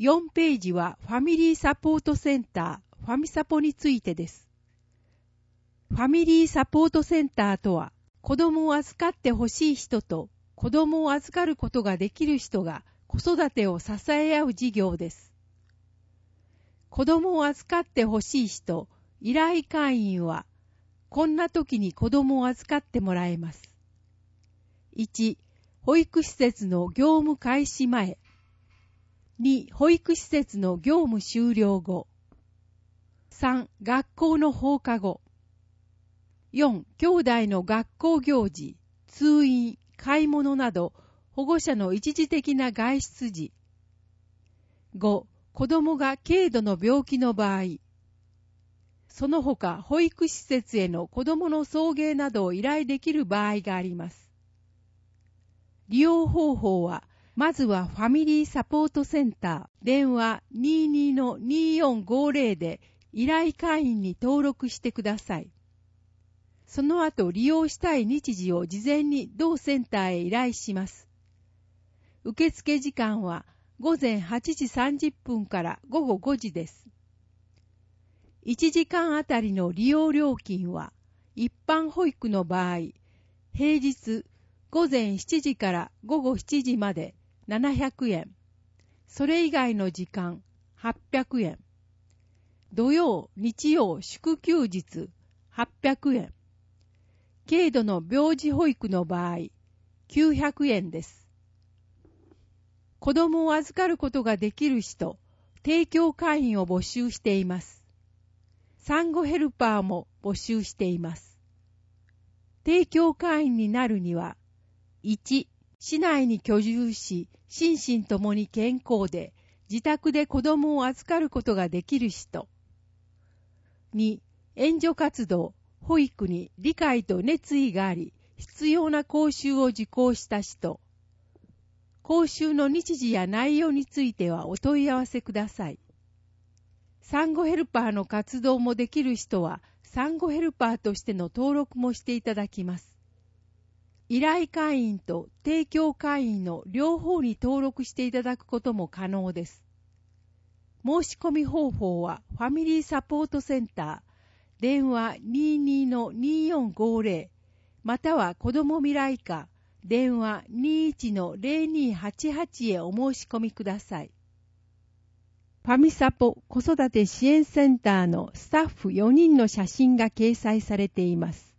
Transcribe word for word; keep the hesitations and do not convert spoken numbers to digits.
よんページはファミリーサポートセンター、ファミサポについてです。ファミリーサポートセンターとは、子供を預かってほしい人と子供を預かることができる人が子育てを支え合う事業です。子供を預かってほしい人、依頼会員は、こんな時に子供を預かってもらえます。いち、保育施設の業務開始前。に、保育施設の業務終了後。さん、学校の放課後。よん、兄弟の学校行事、通院、買い物など保護者の一時的な外出時。ご、子供が軽度の病気の場合。その他、保育施設への子供の送迎などを依頼できる場合があります。利用方法は、まずはファミリーサポートセンター、電話 にじゅうにのにじゅうよんごじゅう で依頼会員に登録してください。その後、利用したい日時を事前に同センターへ依頼します。受付時間は午前はちじさんじゅっぷんから午後ごじです。いちじかんあたりの利用料金は、一般保育の場合、平日午前しちじから午後しちじまでななひゃくえん、それ以外の時間はっぴゃくえん、土曜、日曜、祝休日はっぴゃくえん、軽度の病児保育の場合きゅうひゃくえんです。子供を預かることができる人、提供会員を募集しています。産後ヘルパーも募集しています。提供会員になるには、いち、市内に居住し、心身ともに健康で、自宅で子供を預かることができる人。に、援助活動、保育に理解と熱意があり、必要な講習を受講した人。講習の日時や内容についてはお問い合わせください。産後ヘルパーの活動もできる人は、産後ヘルパーとしての登録もしていただきます。依頼会員と提供会員の両方に登録していただくことも可能です。申し込み方法は、ファミリーサポートセンター、電話 にじゅうにのにじゅうよんごじゅう または子ども未来課、電話 にじゅういちのぜろにはちはち へお申し込みください。ファミサポ子育て支援センターのスタッフよにんの写真が掲載されています。